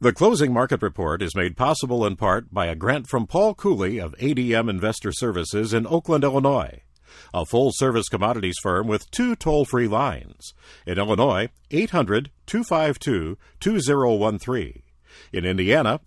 The Closing Market Report is made possible in part by a grant from Paul Cooley of ADM Investor Services in Oakland, Illinois, a full-service commodities firm with 2 toll-free lines. In Illinois, 800-252-2013. In Indiana,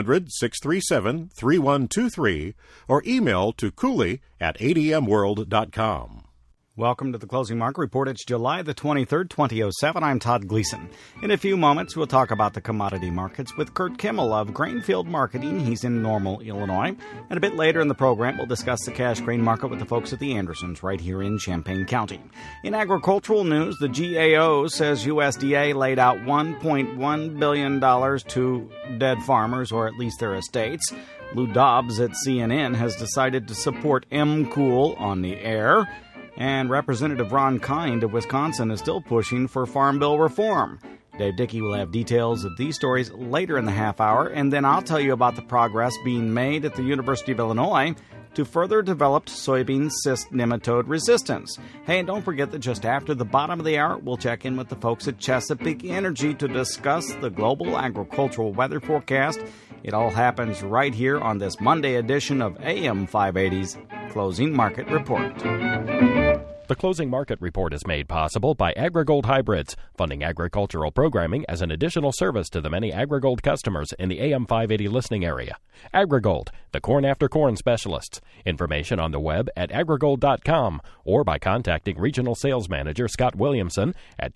800-637-3123, or email to cooley@admworld.com. Welcome to the Closing Market Report. It's July the 23rd, 2007. I'm Todd Gleason. In a few moments, we'll talk about the commodity markets with Kurt Kimmel of Grainfield Marketing. He's in Normal, Illinois. And a bit later in the program, we'll discuss the cash grain market with the folks at the Andersons right here in Champaign County. In agricultural news, the GAO says USDA laid out $1.1 billion to dead farmers, or at least their estates. Lou Dobbs at CNN has decided to support MCOOL on the air. And Representative Ron Kind of Wisconsin is still pushing for Farm Bill reform. Dave Dickey will have details of these stories later in the half hour, and then I'll tell you about the progress being made at the University of Illinois to further develop soybean cyst nematode resistance. Hey, and don't forget that just after the bottom of the hour, we'll check in with the folks at Chesapeake Energy to discuss the global agricultural weather forecast. It all happens right here on this Monday edition of AM 580's Closing Market Report. The Closing Market Report is made possible by AgriGold Hybrids, funding agricultural programming as an additional service to the many AgriGold customers in the AM 580 listening area. AgriGold, the corn after corn specialists. Information on the web at agrigold.com or by contacting Regional Sales Manager Scott Williamson at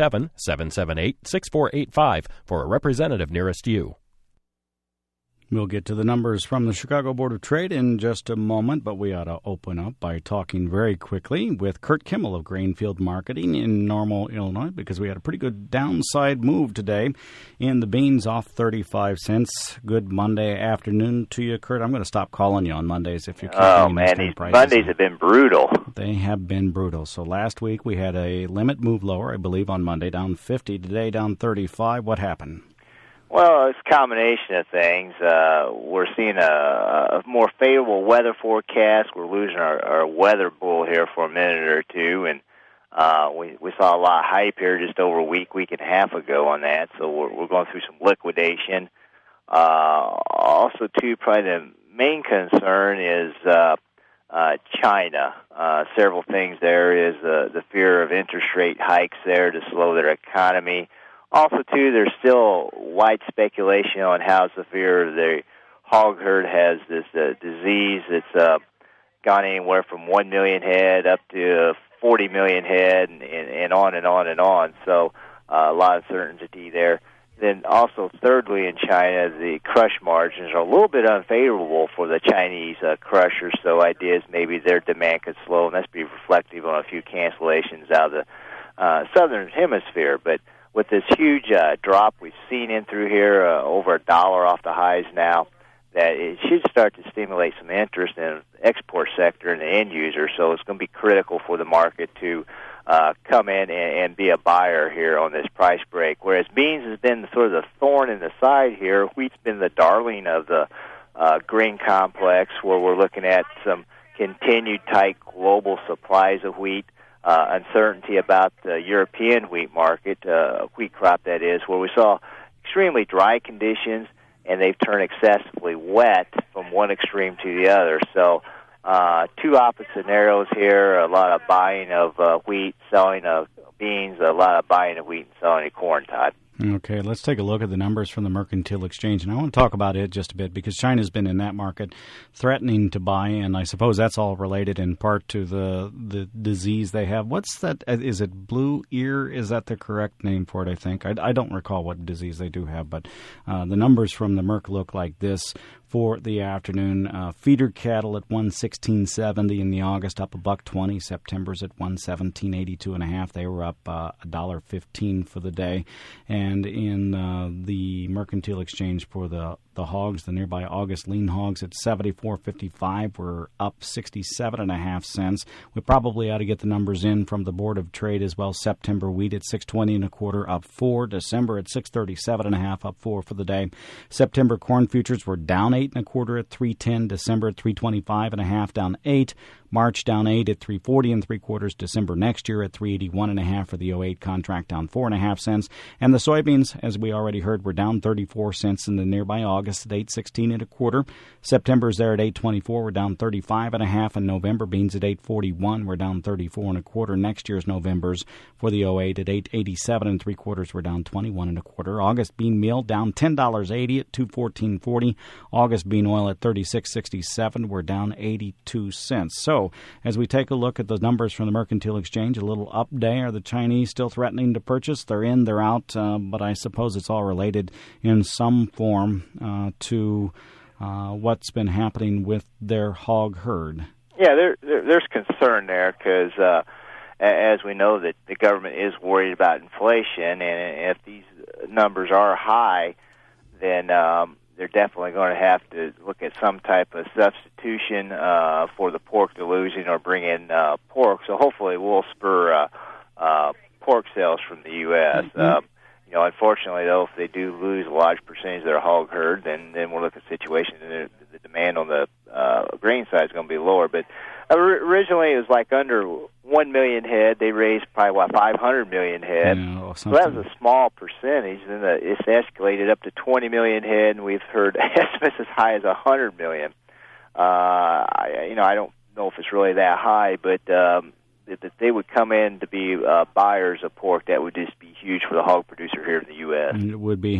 217-778-6485 for a representative nearest you. We'll get to the numbers from the Chicago Board of Trade in just a moment, but we ought to open up by talking very quickly with Kurt Kimmel of Grainfield Marketing in Normal, Illinois, because we had a pretty good downside move today in the beans, off 35 cents. Good Monday afternoon to you, Kurt. I'm going to stop calling you on Mondays if you keep getting these kind of prices. Mondays have been brutal. They have been brutal. So last week we had a limit move lower, I believe, on Monday, down 50. Today, down 35. What happened? Well, it's a combination of things. We're seeing a more favorable weather forecast. We're losing our weather bull here for a minute or two, and we saw a lot of hype here just over a week and a half ago on that, so we're going through some liquidation. Also, too, probably the main concern is China. Several things there is the fear of interest rate hikes there to slow their economy. Also, too, there's still wide speculation on how severe the hog herd has this disease that's gone anywhere from 1 million head up to 40 million head and on and on and on. So a lot of uncertainty there. Then also, thirdly, in China, the crush margins are a little bit unfavorable for the Chinese crushers, so ideas maybe their demand could slow, and that's be reflective on a few cancellations out of the southern hemisphere. But with this huge drop we've seen in through here, over $1 off the highs now, that it should start to stimulate some interest in the export sector and the end user. So it's going to be critical for the market to come in and be a buyer here on this price break. Whereas beans has been sort of the thorn in the side here, wheat's been the darling of the grain complex, where we're looking at some continued tight global supplies of wheat. Uncertainty about the European wheat market, wheat crop that is, where we saw extremely dry conditions and they've turned excessively wet from one extreme to the other. So two opposite scenarios here, a lot of buying of wheat, selling of beans, a lot of buying of wheat and selling of corn, Todd. Okay, let's take a look at the numbers from the Mercantile Exchange. And I want to talk about it just a bit because China's been in that market threatening to buy, and I suppose that's all related in part to the disease they have. What's that? Is it blue ear? Is that the correct name for it, I think? I don't recall what disease they do have, but the numbers from the Merc look like this for the afternoon. Feeder cattle at 116.70 in the August, up $1.20. September's at 117.82.5. They were up $1.15 for the day. And in the Mercantile Exchange for the hogs, the nearby August lean hogs at 74.55 were up 67.5 cents. We probably ought to get the numbers in from the Board of Trade as well. September wheat at 6.20 1/4, up 4. December at 6.37.5, up 4 for the day. September corn futures were down 8 1/4 at 3.10. December at 3.25.5, down 8. March down 8 at 3.40 3/4. December next year at 3.81.5 for the 08 contract, down 4.5 cents. And the Soybeans, as we already heard, were down 34 cents in the nearby August at 8.16 1/4. September's there at 8.24. We're down 35 1/2, and November beans at 8.41. We're down 34 1/4. Next year's November's for the 08 at 8.87 3/4. We're down 21 1/4. August bean meal down $10.80 at 214.40. August bean oil at 36.67. We're down 82 cents. So as we take a look at the numbers from the Mercantile Exchange, a little up day. Are the Chinese still threatening to purchase? They're in, they're out, but I suppose it's all related in some form to what's been happening with their hog herd. Yeah, there's concern there because, as we know, that the government is worried about inflation, and if these numbers are high, then they're definitely going to have to look at some type of substitution for the pork they're losing, or bring in pork. So hopefully we'll spur pork sales from the U.S. Unfortunately, though, if they do lose a large percentage of their hog herd, then we'll look at a situation and the demand on the grain side is going to be lower. But originally it was like under 1 million head. They raised probably, 500 million head. So that was a small percentage. Then it's escalated up to 20 million head, and we've heard estimates as high as 100 million. I don't know if it's really that high, but if they would come in to be buyers of pork, that would just be huge for the hog producer here in the U.S. And it would be.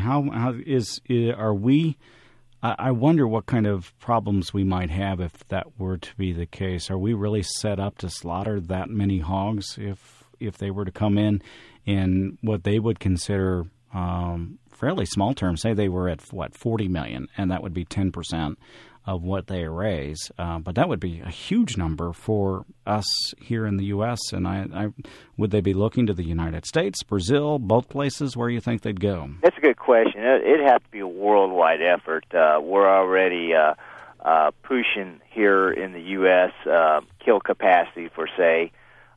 Are we? I wonder what kind of problems we might have if that were to be the case. Are we really set up to slaughter that many hogs if they were to come in what they would consider fairly small terms? Say they were at 40 million, and that would be 10% of what they raise. But that would be a huge number for us here in the U.S. And I would they be looking to the United States, Brazil, both places? Where do you think they'd go? That's a good question. It'd have to be a worldwide effort. We're already pushing here in the U.S. Kill capacity for, say,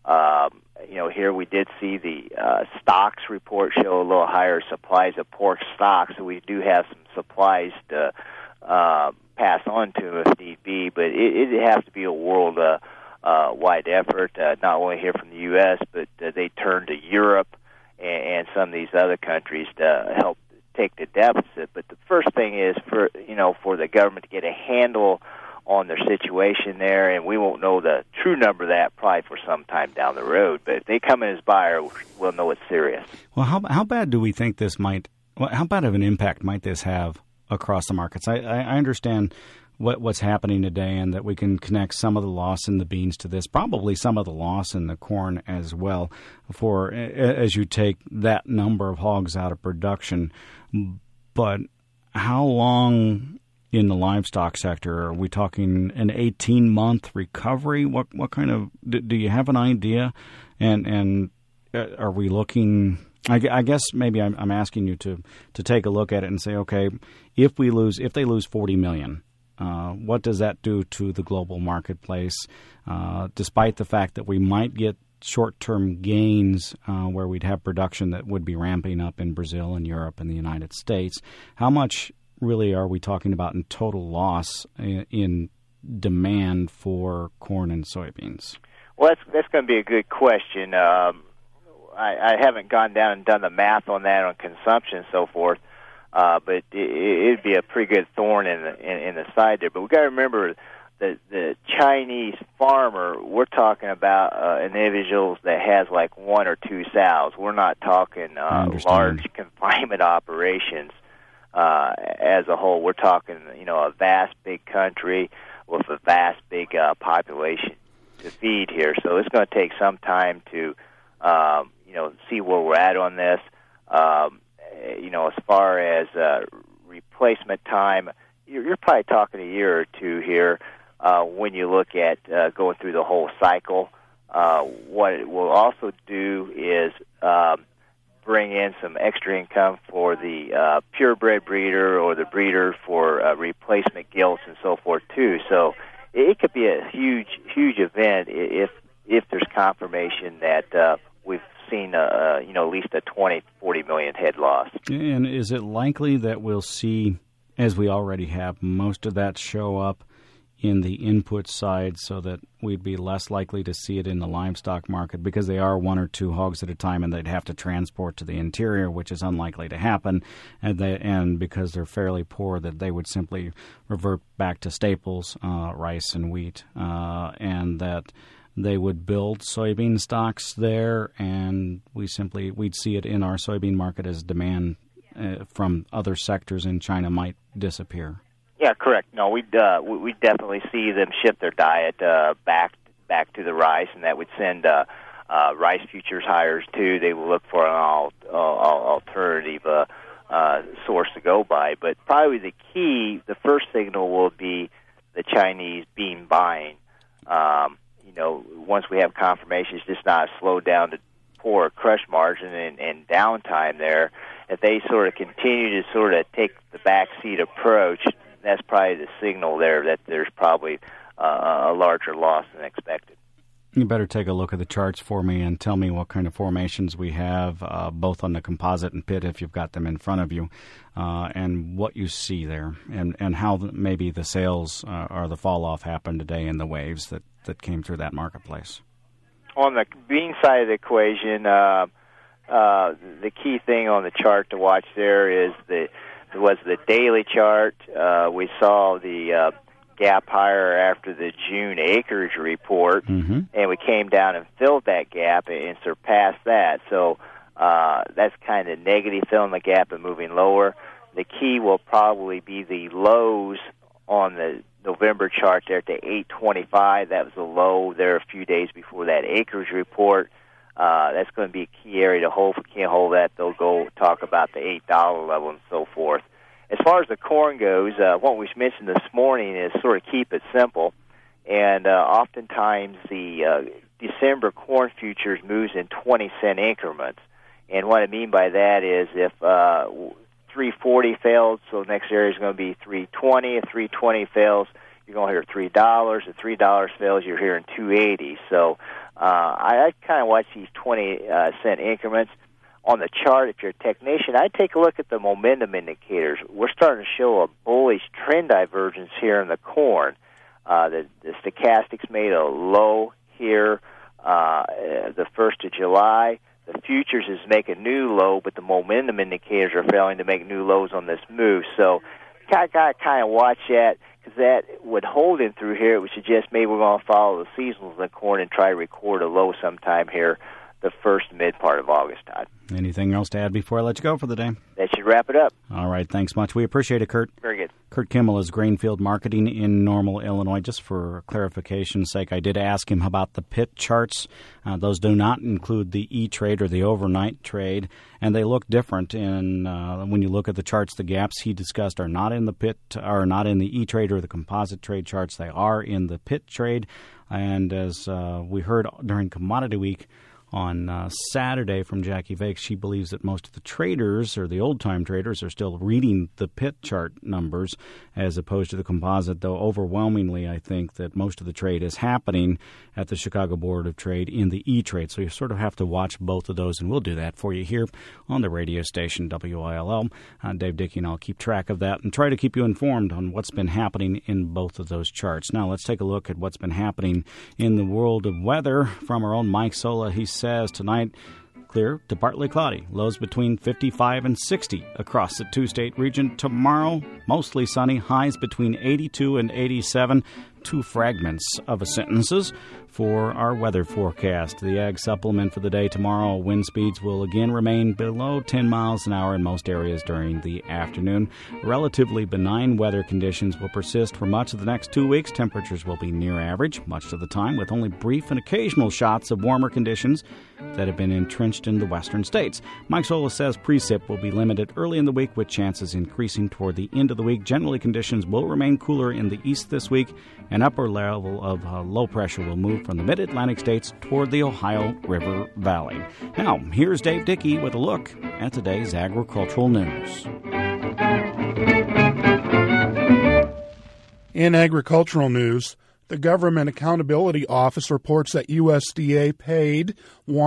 here we did see the stocks report show a little higher supplies of pork stocks, so we do have some supplies to pass on to if need be, but it has to be a world wide effort, not only here from the U.S., but they turn to Europe and some of these other countries to help take the deficit. But the first thing is for the government to get a handle on their situation there, and we won't know the true number of that probably for some time down the road. But if they come in as buyer, we'll know it's serious. Well, how bad do we think this might? How bad of an impact might this have across the markets? I understand what's happening today, and that we can connect some of the loss in the beans to this, probably some of the loss in the corn as well, for as you take that number of hogs out of production. But how long in the livestock sector are we talking? An 18-month recovery? What kind of do you have an idea? And are we looking? I guess maybe I'm asking you to take a look at it and say, okay, if they lose 40 million, what does that do to the global marketplace? Despite the fact that we might get short-term gains where we'd have production that would be ramping up in Brazil and Europe and the United States, how much really are we talking about in total loss in demand for corn and soybeans? Well, that's going to be a good question. I haven't gone down and done the math on that on consumption and so forth, but it'd be a pretty good thorn in the side there. But we've got to remember the Chinese farmer, we're talking about individuals that has like 1 or 2 sows. We're not talking large confinement operations as a whole. We're talking, a vast big country with a vast big population to feed here. So it's going to take some time to see where we're at on this. As far as replacement time, you're probably talking a year or 2 here when you look at going through the whole cycle. What it will also do is bring in some extra income for the purebred breeder or the breeder for replacement gilts and so forth too. So it could be a huge event if there's confirmation that we've seen at least a 20-40 million head loss. And is it likely that we'll see, as we already have, most of that show up in the input side so that we'd be less likely to see it in the livestock market because they are 1 or 2 hogs at a time and they'd have to transport to the interior, which is unlikely to happen, and because they're fairly poor, that they would simply revert back to staples, rice and wheat, and that they would build soybean stocks there, and we'd see it in our soybean market as demand from other sectors in China might disappear. Yeah, correct. No, we definitely see them shift their diet back to the rice, and that would send rice futures higher too. They will look for an alternative source to go by. But probably the first signal will be the Chinese bean buying. Once we have confirmation, it's just not a slow down to poor crush margin and downtime there. If they sort of continue to sort of take the backseat approach, that's probably the signal there that there's probably a larger loss than expected. You better take a look at the charts for me and tell me what kind of formations we have, both on the composite and pit, if you've got them in front of you, and what you see there, and how maybe the sales or the fall-off happened today in the waves that came through that marketplace. On the bean side of the equation, the key thing on the chart to watch there was the daily chart. We saw the gap higher after the June acreage report, and we came down and filled that gap and surpassed that. So that's kind of negative, filling the gap and moving lower. The key will probably be the lows on the November chart there at the 825. That was the low there a few days before that acreage report. That's going to be a key area to hold. If we can't hold that, they'll go talk about the $8 level and so forth. As far as the corn goes, what we mentioned this morning is sort of keep it simple. And oftentimes the December corn futures moves in 20-cent increments. And what I mean by that is if 340 fails, so the next area is going to be 320. If 320 fails, you're going to hear $3. If $3 fails, you're hearing $2.80. So I kind of watch these 20-cent increments. On the chart, if you're a technician, I'd take a look at the momentum indicators. We're starting to show a bullish trend divergence here in the corn. The stochastics made a low here the 1st of July. The futures is making a new low, but the momentum indicators are failing to make new lows on this move. So got to kind of watch that, because that would hold in through here. It would suggest maybe we're going to follow the seasonals in the corn and try to record a low sometime here the first mid part of August, Todd. Anything else to add before I let you go for the day? That should wrap it up. All right, thanks much. We appreciate it, Kurt. Very good. Kurt Kimmel is Grainfield Marketing in Normal, Illinois. Just for clarification's sake, I did ask him about the pit charts. Those do not include the E-trade or the overnight trade, and they look different. And when you look at the charts, the gaps he discussed are not in the pit, are not in the E-trade or the composite trade charts. They are in the pit trade. And as we heard during Commodity Week on Saturday from Jackie Vakes, she believes that most of the traders, or the old-time traders, are still reading the pit chart numbers as opposed to the composite, though overwhelmingly I think that most of the trade is happening at the Chicago Board of Trade in the E-trade. So you sort of have to watch both of those, and we'll do that for you here on the radio station WILL. Dave Dickey and I'll keep track of that and try to keep you informed on what's been happening in both of those charts. Now let's take a look at what's been happening in the world of weather from our own Mike Sola. He says tonight, clear to partly cloudy. Lows between 55 and 60 across the two-state region. Tomorrow, mostly sunny. Highs between 82 and 87. Two fragments of a sentences for our weather forecast. The ag supplement for the day tomorrow. Wind speeds will again remain below 10 miles an hour in most areas during the afternoon. Relatively benign weather conditions will persist for much of the next 2 weeks. Temperatures will be near average much of the time, with only brief and occasional shots of warmer conditions that have been entrenched in the western states. Mike Sola says precip will be limited early in the week, with chances increasing toward the end of the week. Generally, conditions will remain cooler in the east this week. An upper level of low pressure will move from the mid-Atlantic states toward the Ohio River Valley. Now, here's Dave Dickey with a look at today's agricultural news. In agricultural news, The Government Accountability Office reports that USDA paid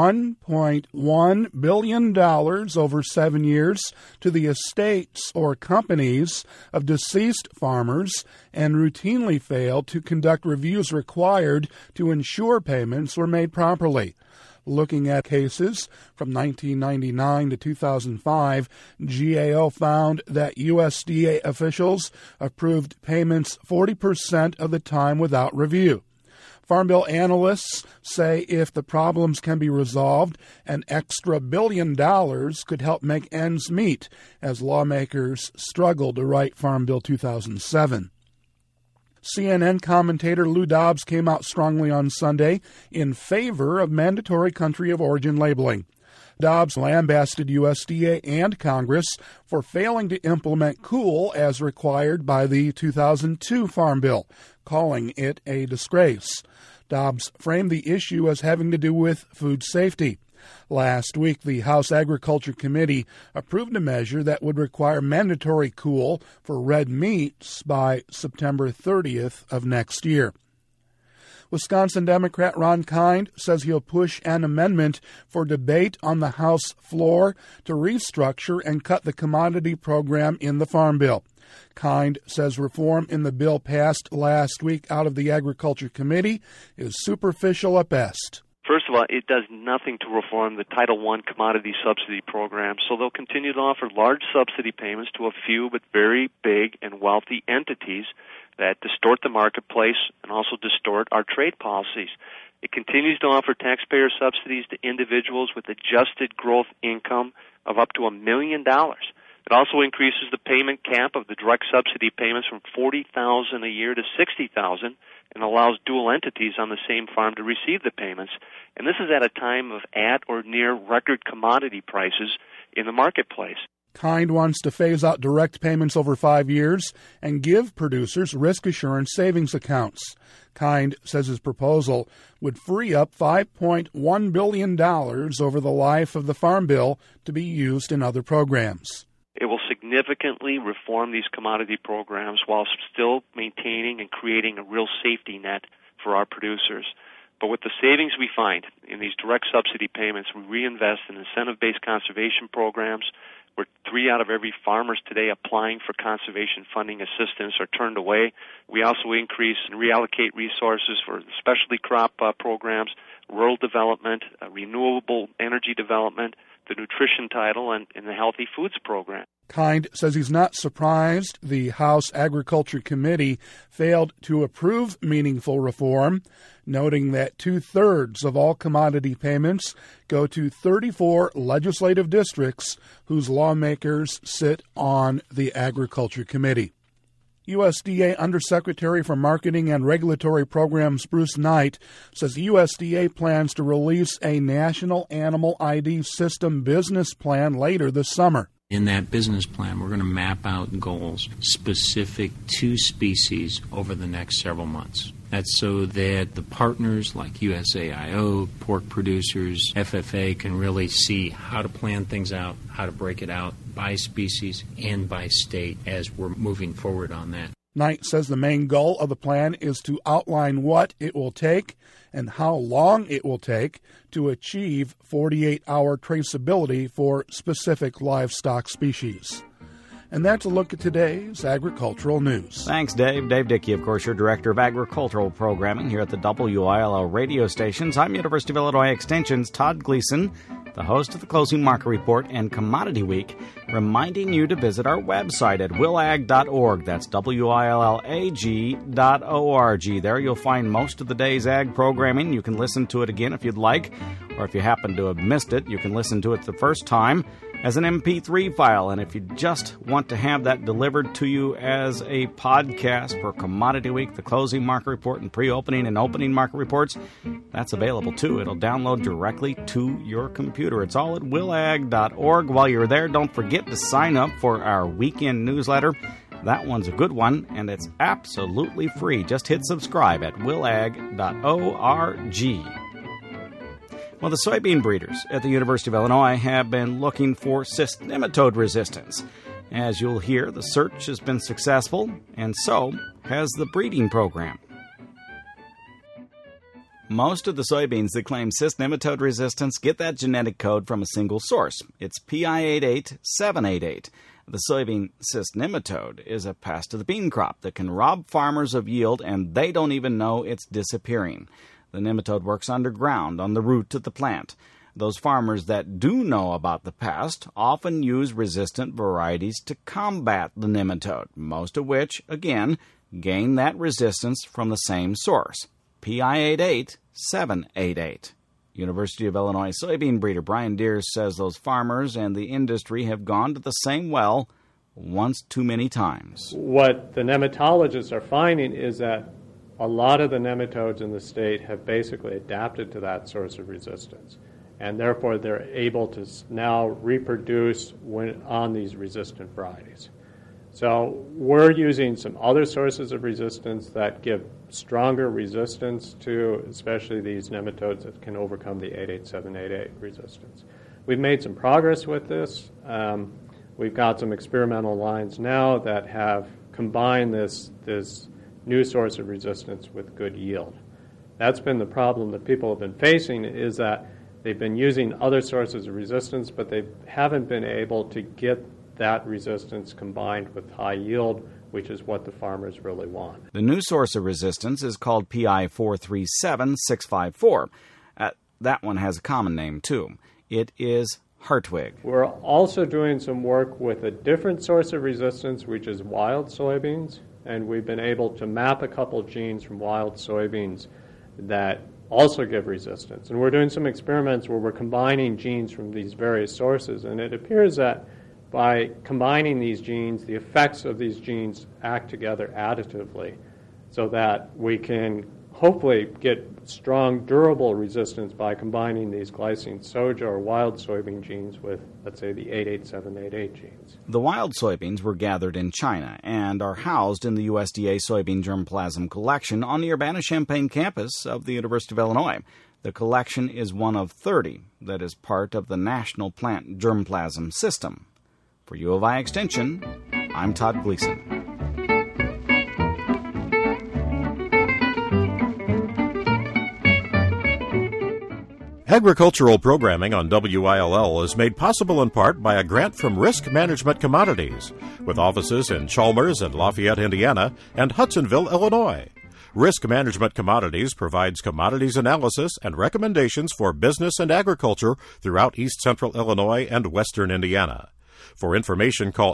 $1.1 billion over 7 years to the estates or companies of deceased farmers and routinely failed to conduct reviews required to ensure payments were made properly. Looking at cases from 1999 to 2005, GAO found that USDA officials approved payments 40% of the time without review. Farm Bill analysts say if the problems can be resolved, an extra $1 billion could help make ends meet as lawmakers struggle to write Farm Bill 2007. CNN commentator Lou Dobbs came out strongly on Sunday in favor of mandatory country of origin labeling. Dobbs lambasted USDA and Congress for failing to implement COOL as required by the 2002 Farm Bill, calling it a disgrace. Dobbs framed the issue as having to do with food safety. Last week, the House Agriculture Committee approved a measure that would require mandatory COOL for red meats by September 30th of next year. Wisconsin Democrat Ron Kind says he'll push an amendment for debate on the House floor to restructure and cut the commodity program in the Farm Bill. Kind says reform in the bill passed last week out of the Agriculture Committee is superficial at best. First of all, it does nothing to reform the Title I commodity subsidy program, so they'll continue to offer large subsidy payments to a few but very big and wealthy entities that distort the marketplace and also distort our trade policies. It continues to offer taxpayer subsidies to individuals with adjusted gross income of up to $1 million. It also increases the payment cap of the direct subsidy payments from $40,000 a year to $60,000 and allows dual entities on the same farm to receive the payments. And this is at a time of at or near record commodity prices in the marketplace. Kind wants to phase out direct payments over 5 years and give producers risk assurance savings accounts. Kind says his proposal would free up $5.1 billion over the life of the Farm Bill to be used in other programs. It will significantly reform these commodity programs while still maintaining and creating a real safety net for our producers. But with the savings we find in these direct subsidy payments, we reinvest in incentive-based conservation programs where 3 out of every farmers today applying for conservation funding assistance are turned away. We also increase and reallocate resources for specialty crop programs, rural development, renewable energy development, the nutrition title, and the healthy foods program. Kind says he's not surprised the House Agriculture Committee failed to approve meaningful reform, noting that 2/3 of all commodity payments go to 34 legislative districts whose lawmakers sit on the Agriculture Committee. USDA Undersecretary for Marketing and Regulatory Programs Bruce Knight says USDA plans to release a national animal ID system business plan later this summer. In that business plan, we're going to map out goals specific to species over the next several months. That's so that the partners like USAIO, pork producers, FFA can really see how to plan things out, how to break it out by species and by state as we're moving forward on that. Knight says the main goal of the plan is to outline what it will take and how long it will take to achieve 48-hour traceability for specific livestock species. And that's a look at today's agricultural news. Thanks, Dave. Dave Dickey, of course, your Director of Agricultural Programming here at the WILO radio stations. I'm University of Illinois Extension's Todd Gleason, the host of the Closing Market Report and Commodity Week, reminding you to visit our website at willag.org. That's WILLAG.org. There you'll find most of the day's ag programming. You can listen to it again if you'd like, or if you happen to have missed it, you can listen to it the first time as an MP3 file. And if you just want to have that delivered to you as a podcast for Commodity Week, the Closing Market Report, and pre-opening and opening market reports, that's available too. It'll download directly to your computer. It's all at willag.org. While you're there, don't forget to sign up for our weekend newsletter. That one's a good one, and it's absolutely free. Just hit subscribe at willag.org. Well, the soybean breeders at the University of Illinois have been looking for cyst nematode resistance. As you'll hear, the search has been successful, and so has the breeding program. Most of the soybeans that claim cyst nematode resistance get that genetic code from a single source. It's PI88788. The soybean cyst nematode is a pest of the bean crop that can rob farmers of yield, and they don't even know it's disappearing. The nematode works underground on the root of the plant. Those farmers that do know about the pest often use resistant varieties to combat the nematode, most of which, again, gain that resistance from the same source, PI88788. University of Illinois soybean breeder Brian Deers says those farmers and the industry have gone to the same well once too many times. What the nematologists are finding is that a lot of the nematodes in the state have basically adapted to that source of resistance, and therefore they're able to now reproduce on these resistant varieties. So we're using some other sources of resistance that give stronger resistance to especially these nematodes that can overcome the 88788 resistance. We've made some progress with this. We've got some experimental lines now that have combined this new source of resistance with good yield. That's been the problem that people have been facing, is that they've been using other sources of resistance, but they haven't been able to get that resistance combined with high yield, which is what the farmers really want. The new source of resistance is called PI437654. That one has a common name, too. It is Hartwig. We're also doing some work with a different source of resistance, which is wild soybeans, and we've been able to map a couple genes from wild soybeans that also give resistance. And we're doing some experiments where we're combining genes from these various sources, and it appears that by combining these genes, the effects of these genes act together additively so that we can hopefully get strong, durable resistance by combining these glycine soja or wild soybean genes with, let's say, the 88788 genes. The wild soybeans were gathered in China and are housed in the USDA Soybean Germplasm Collection on the Urbana-Champaign campus of the University of Illinois. The collection is one of 30 that is part of the National Plant Germplasm System. For U of I Extension, I'm Todd Gleason. Agricultural programming on WILL is made possible in part by a grant from Risk Management Commodities, with offices in Chalmers and Lafayette, Indiana, and Hudsonville, Illinois. Risk Management Commodities provides commodities analysis and recommendations for business and agriculture throughout East Central Illinois and Western Indiana. For information, call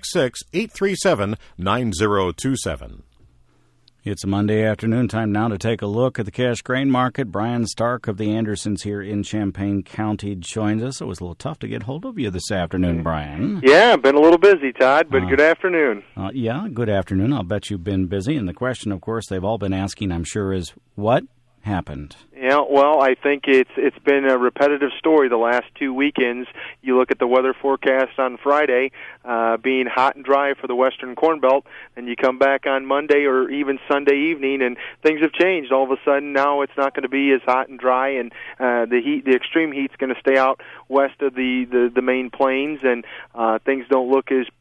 866-837-9027. It's a Monday afternoon. Time now to take a look at the cash grain market. Brian Stark of the Andersons here in Champaign County joins us. It was a little tough to get hold of you this afternoon, Brian. Yeah, been a little busy, Todd, but good afternoon. Yeah, good afternoon. I'll bet you've been busy. And the question, of course, they've all been asking, I'm sure, is what happened? Yeah, well, I think it's been a repetitive story the last two weekends. You look at the weather forecast on Friday, being hot and dry for the Western Corn Belt, and you come back on Monday or even Sunday evening, and things have changed. All of a sudden, now it's not going to be as hot and dry, and the extreme heat's going to stay out west of the main plains, and things don't look as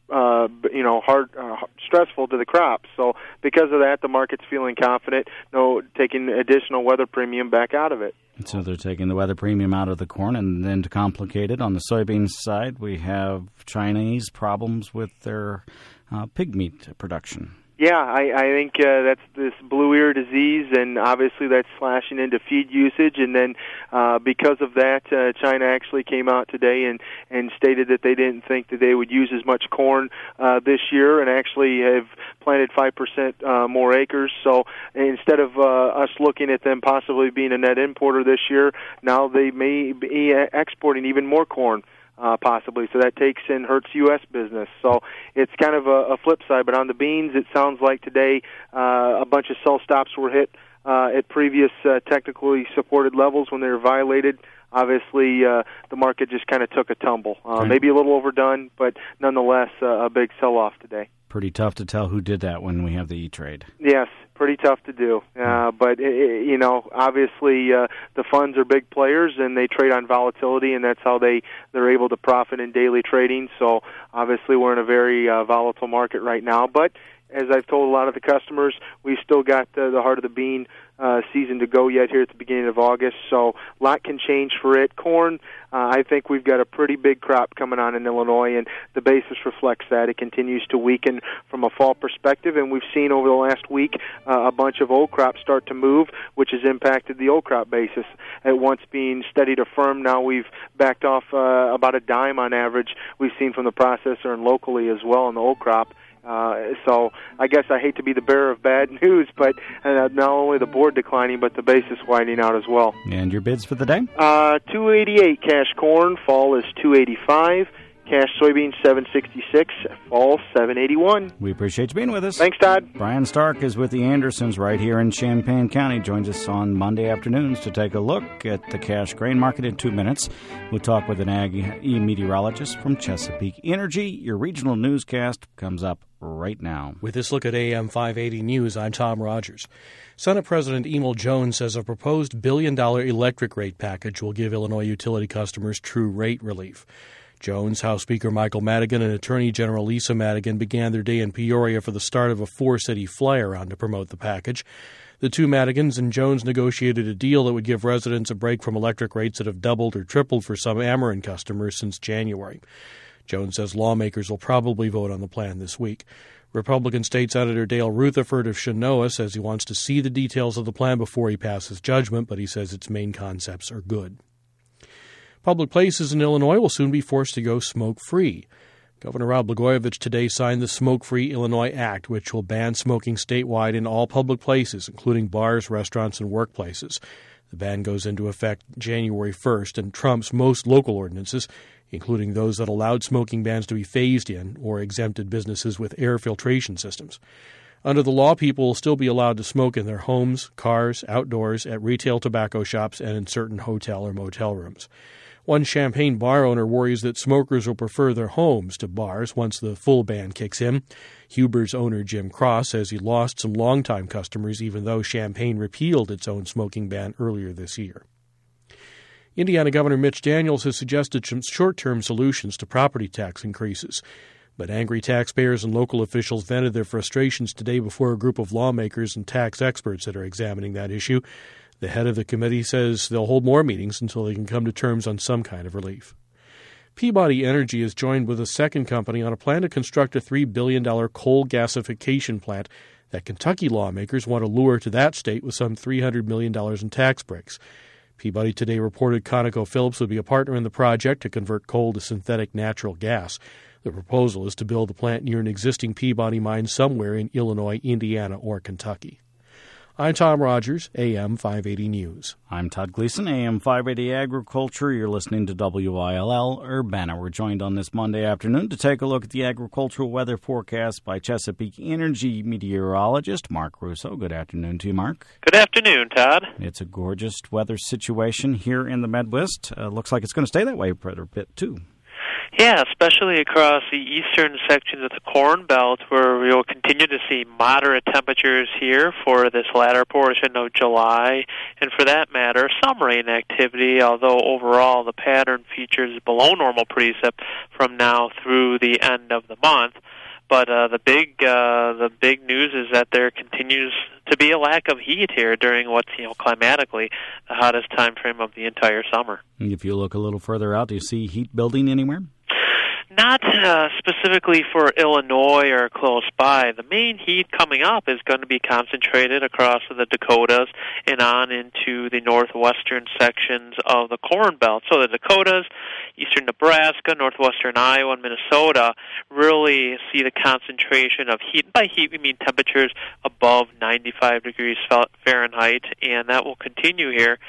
stressful to the crops. So because of that, the market's feeling confident, taking additional weather premium back out of it. So they're taking the weather premium out of the corn, and then to complicate it, on the soybean side, we have Chinese problems with their pig meat production. Yeah, I think that's this blue ear disease, and obviously that's slashing into feed usage. And then because of that, China actually came out today and stated that they didn't think that they would use as much corn this year, and actually have planted 5% more acres. So instead of us looking at them possibly being a net importer this year, now they may be exporting even more corn. Possibly, so that takes and hurts U.S. business. So it's kind of a flip side. But on the beans, it sounds like today a bunch of sell stops were hit at previous technically supported levels when they were violated. Obviously, the market just kind of took a tumble. Maybe a little overdone, but nonetheless, a big sell-off today. Pretty tough to tell who did that when we have the E-Trade. Yes, pretty tough to do. But, obviously the funds are big players, and they trade on volatility, and that's how they're able to profit in daily trading. So, obviously, we're in a very volatile market right now. But, as I've told a lot of the customers, we've still got the heart of the bean season to go yet here at the beginning of August, so a lot can change for it. Corn, I think we've got a pretty big crop coming on in Illinois, and the basis reflects that. It continues to weaken from a fall perspective, and we've seen over the last week a bunch of old crops start to move, which has impacted the old crop basis. At once being steady to firm, now we've backed off about a dime on average we've seen from the processor and locally as well in the old crop. So I guess I hate to be the bearer of bad news, but not only the board declining, but the basis widening out as well. And your bids for the day? $288 cash corn, fall is $285. Cash soybeans, $766. Fall, $781. We appreciate you being with us. Thanks, Todd. Brian Stark is with the Andersons right here in Champaign County. Joins us on Monday afternoons to take a look at the cash grain market in 2 minutes. We'll talk with an ag meteorologist from Chesapeake Energy. Your regional newscast comes up right now. With this look at AM 580 News, I'm Tom Rogers. Senate President Emil Jones says a proposed billion-dollar electric rate package will give Illinois utility customers true rate relief. Jones, House Speaker Michael Madigan, and Attorney General Lisa Madigan began their day in Peoria for the start of a 4-city fly-around to promote the package. The two Madigans and Jones negotiated a deal that would give residents a break from electric rates that have doubled or tripled for some Ameren customers since January. Jones says lawmakers will probably vote on the plan this week. Republican State Senator Dale Rutherford of Chenoa says he wants to see the details of the plan before he passes judgment, but he says its main concepts are good. Public places in Illinois will soon be forced to go smoke-free. Governor Rod Blagojevich today signed the Smoke-Free Illinois Act, which will ban smoking statewide in all public places, including bars, restaurants, and workplaces. The ban goes into effect January 1st and trumps most local ordinances, including those that allowed smoking bans to be phased in or exempted businesses with air filtration systems. Under the law, people will still be allowed to smoke in their homes, cars, outdoors, at retail tobacco shops, and in certain hotel or motel rooms. One Champaign bar owner worries that smokers will prefer their homes to bars once the full ban kicks in. Huber's owner Jim Cross says he lost some longtime customers even though Champaign repealed its own smoking ban earlier this year. Indiana Governor Mitch Daniels has suggested some short-term solutions to property tax increases. But angry taxpayers and local officials vented their frustrations today before a group of lawmakers and tax experts that are examining that issue. The head of the committee says they'll hold more meetings until they can come to terms on some kind of relief. Peabody Energy has joined with a second company on a plan to construct a $3 billion coal gasification plant that Kentucky lawmakers want to lure to that state with some $300 million in tax breaks. Peabody today reported ConocoPhillips would be a partner in the project to convert coal to synthetic natural gas. The proposal is to build the plant near an existing Peabody mine somewhere in Illinois, Indiana, or Kentucky. I'm Tom Rogers, AM 580 News. I'm Todd Gleason, AM 580 Agriculture. You're listening to WILL Urbana. We're joined on this Monday afternoon to take a look at the agricultural weather forecast by Chesapeake Energy meteorologist Mark Russo. Good afternoon to you, Mark. Good afternoon, Todd. It's a gorgeous weather situation here in the Midwest. Looks like it's going to stay that way for a bit, too. Yeah, especially across the eastern sections of the Corn Belt, where we'll continue to see moderate temperatures here for this latter portion of July, and for that matter, some rain activity, although overall the pattern features below normal precip from now through the end of the month. But the big news is that there continues to be a lack of heat here during what's climatically the hottest time frame of the entire summer. If you look a little further out, do you see heat building anywhere? Not specifically for Illinois or close by. The main heat coming up is going to be concentrated across the Dakotas and on into the northwestern sections of the Corn Belt. So the Dakotas, eastern Nebraska, northwestern Iowa, and Minnesota really see the concentration of heat. By heat, we mean temperatures above 95 degrees Fahrenheit, and that will continue here.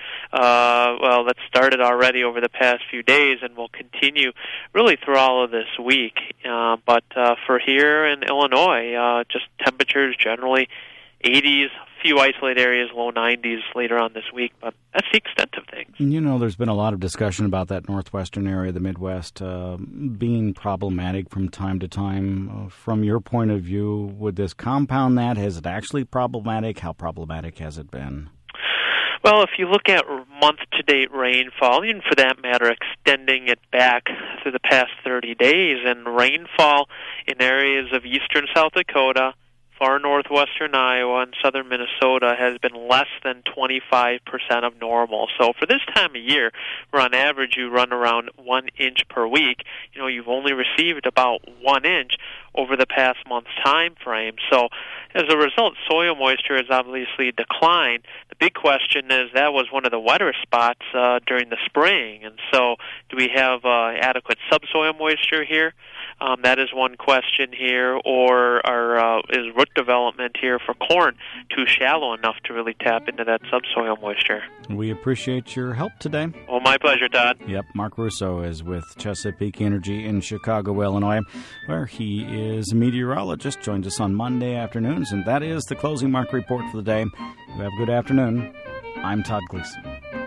That started already over the past few days and will continue really through all of this week. But for here in Illinois, just temperatures generally 80s, few isolated areas, low 90s later on this week, but that's the extent of things. There's been a lot of discussion about that northwestern area, the Midwest, being problematic from time to time. From your point of view, would this compound that? Is it actually problematic? How problematic has it been? Well, if you look at month-to-date rainfall, and for that matter, extending it back through the past 30 days, and rainfall in areas of eastern South Dakota, far northwestern Iowa and southern Minnesota has been less than 25% of normal. So for this time of year, where on average you run around 1 inch per week, you've only received about 1 inch over the past month's time frame. So as a result, soil moisture has obviously declined. The big question is that was one of the wetter spots during the spring. And so do we have adequate subsoil moisture here? That is one question here. Or is root development here for corn too shallow enough to really tap into that subsoil moisture? We appreciate your help today. Well, my pleasure, Todd. Yep, Mark Russo is with Chesapeake Energy in Chicago, Illinois, where he is a meteorologist. Joins us on Monday afternoons, and that is the Closing Market Report for the day. You have a good afternoon. I'm Todd Gleason.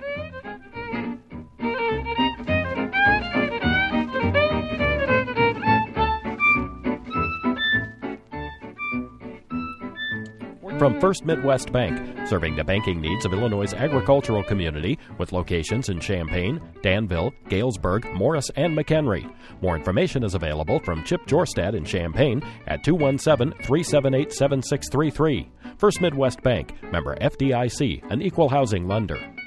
From First Midwest Bank, serving the banking needs of Illinois' agricultural community with locations in Champaign, Danville, Galesburg, Morris, and McHenry. More information is available from Chip Jorstad in Champaign at 217-378-7633. First Midwest Bank, member FDIC, an equal housing lender.